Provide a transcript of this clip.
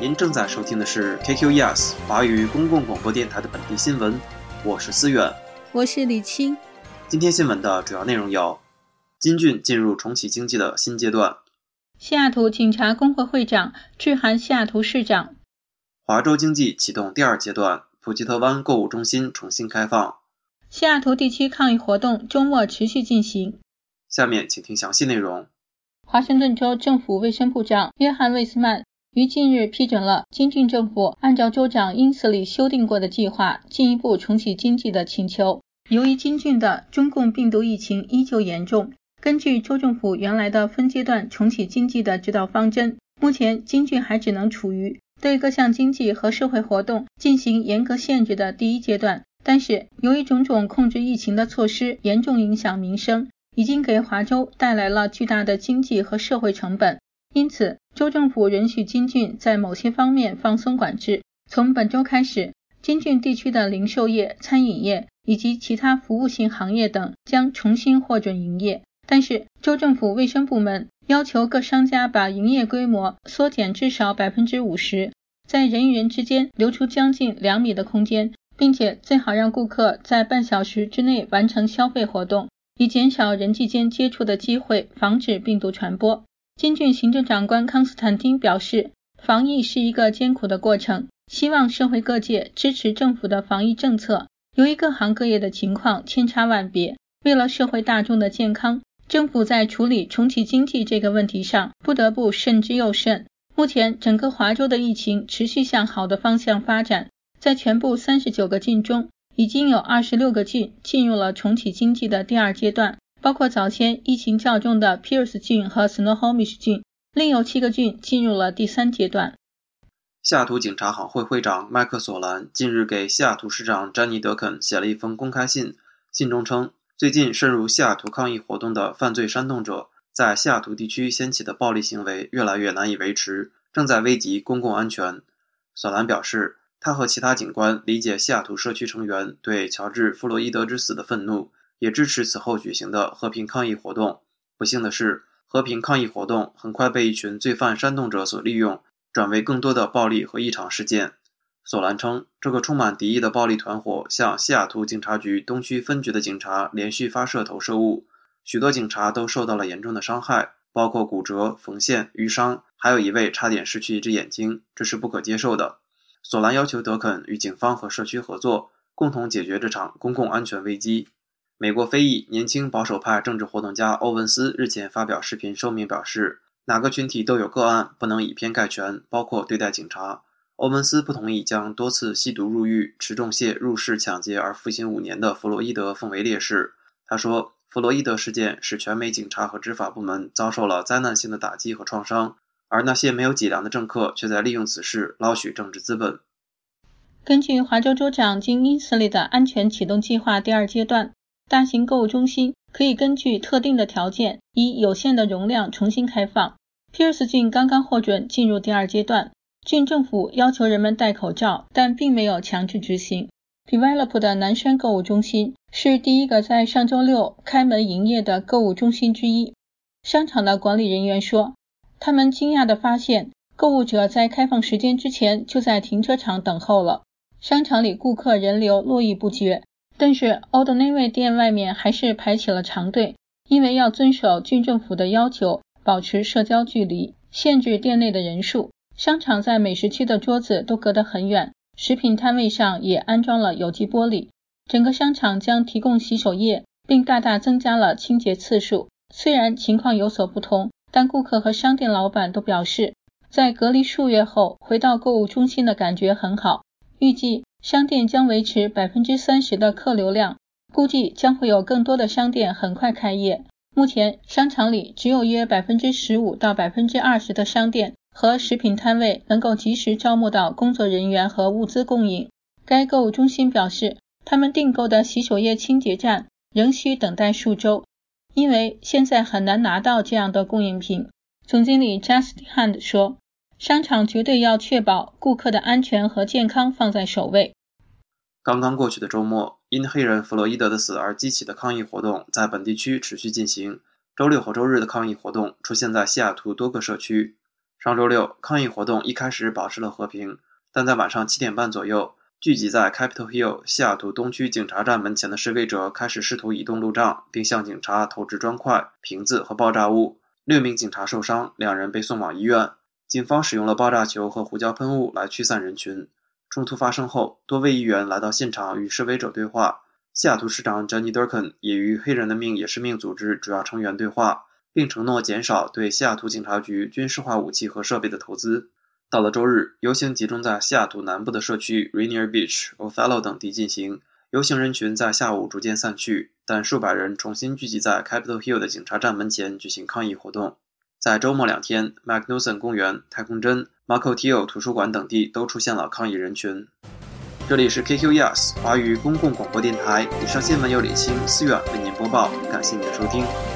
您正在收听的是 KQES 华语公共广播电台的本地新闻，我是思远， 我是李青。 今天新闻的主要内容有：金郡进入重启经济的新阶段； 西雅图警察工会会长致函西雅图市长； 华州经济启动第二阶段，普吉特湾购物中心重新开放； 西雅图地区抗议活动周末持续进行。 下面请听详细内容。 华盛顿州政府卫生部长约翰·魏斯曼于近日批准了金郡政府按照州长因斯里修订过的计划进一步重启经济的请求。由于金郡的中共病毒疫情依旧严重，根据州政府原来的分阶段重启经济的指导方针，目前金郡还只能处于对各项经济和社会活动进行严格限制的第一阶段。但是由于种种控制疫情的措施严重影响民生，已经给华州带来了巨大的经济和社会成本，因此州政府允许金郡在某些方面放松管制。从本周开始，金郡地区的零售业、餐饮业以及其他服务性行业等将重新获准营业，但是州政府卫生部门要求各商家把营业规模缩减至少 50%， 在人与人之间留出将近2米的空间，并且最好让顾客在半小时之内完成消费活动，以减少人际间接触的机会，防止病毒传播。金郡行政长官康斯坦丁表示，防疫是一个艰苦的过程，希望社会各界支持政府的防疫政策。由于各行各业的情况千差万别，为了社会大众的健康，政府在处理重启经济这个问题上不得不慎之又慎。目前整个华州的疫情持续向好的方向发展，在全部39个郡中，已经有26个郡进入了重启经济的第二阶段，包括早先疫情较重的 Pierce 郡和 Snohomish 郡，另有7个郡进入了第三阶段。 西雅图警察行会会长麦克索兰近日给西雅图市长詹妮德肯写了一封公开信，信中称，最近渗入西雅图抗议活动的犯罪煽动者在西雅图地区掀起的暴力行为越来越难以维持，正在危及公共安全。索兰表示，他和其他警官理解西雅图社区成员对乔治·弗洛伊德之死的愤怒，也支持此后举行的和平抗议活动。不幸的是，和平抗议活动很快被一群罪犯煽动者所利用，转为更多的暴力和异常事件。索兰称，这个充满敌意的暴力团伙向西雅图警察局东区分局的警察连续发射投射物，许多警察都受到了严重的伤害，包括骨折、缝线、淤伤，还有一位差点失去一只眼睛，这是不可接受的。索兰要求德肯与警方和社区合作，共同解决这场公共安全危机。美国非裔年轻保守派政治活动家欧文斯日前发表视频声明表示，哪个群体都有个案，不能以偏概全，包括对待警察。欧文斯不同意将多次吸毒入狱、持重械入室抢劫而服刑5年的弗洛伊德奉为烈士。他说，弗洛伊德事件使全美警察和执法部门遭受了灾难性的打击和创伤，而那些没有脊梁的政客却在利用此事捞取政治资本。 根据华州州长金因斯利的安全启动计划第二阶段，大型购物中心可以根据特定的条件以有限的容量重新开放。Pierce 郡刚刚获准进入第二阶段，郡政府要求人们戴口罩，但并没有强制执行。Develop 的南山购物中心是第一个在上周六开门营业的购物中心之一。商场的管理人员说，他们惊讶地发现，购物者在开放时间之前就在停车场等候了。商场里顾客人流络绎不绝，但是 Old Navy 店外面还是排起了长队，因为要遵守郡政府的要求，保持社交距离，限制店内的人数。商场在美食区的桌子都隔得很远，食品摊位上也安装了有机玻璃。整个商场将提供洗手液，并大大增加了清洁次数。虽然情况有所不同，但顾客和商店老板都表示，在隔离数月后回到购物中心的感觉很好。预计商店将维持 30% 的客流量，估计将会有更多的商店很快开业。目前商场里只有约 15% 到 20% 的商店和食品摊位能够及时招募到工作人员和物资供应。该购物中心表示，他们订购的洗手液清洁站仍需等待数周，因为现在很难拿到这样的供应品。总经理 Justin Hunt 说，商场绝对要确保顾客的安全和健康放在首位。 刚刚过去的周末，因黑人弗洛伊德的死而激起的抗议活动在本地区持续进行。周六和周日的抗议活动出现在西雅图多个社区。 上周六，抗议活动一开始保持了和平，但在晚上7点半左右，聚集在 Capitol Hill 西雅图东区警察站门前的示威者开始试图移动路障，并向警察投掷砖块、瓶子和爆炸物。6名警察受伤，2人被送往医院。警方使用了爆炸球和胡椒喷雾来驱散人群。冲突发生后，多位议员来到现场与示威者对话。西雅图市长 Jenny Durkan 也与黑人的命也是命组织主要成员对话，并承诺减少对西雅图警察局军事化武器和设备的投资。到了周日，游行集中在西雅图南部的社区 Rainier Beach、Othello 等地进行。游行人群在下午逐渐散去，但数百人重新聚集在 Capitol Hill 的警察站门前举行抗议活动。在周末2天 ，Magnuson 公园、太空针、Marco Tio 图书馆等地都出现了抗议人群。这里是 KQES 华语公共广播电台，以上新闻由李欣、思远为您播报，感谢您的收听。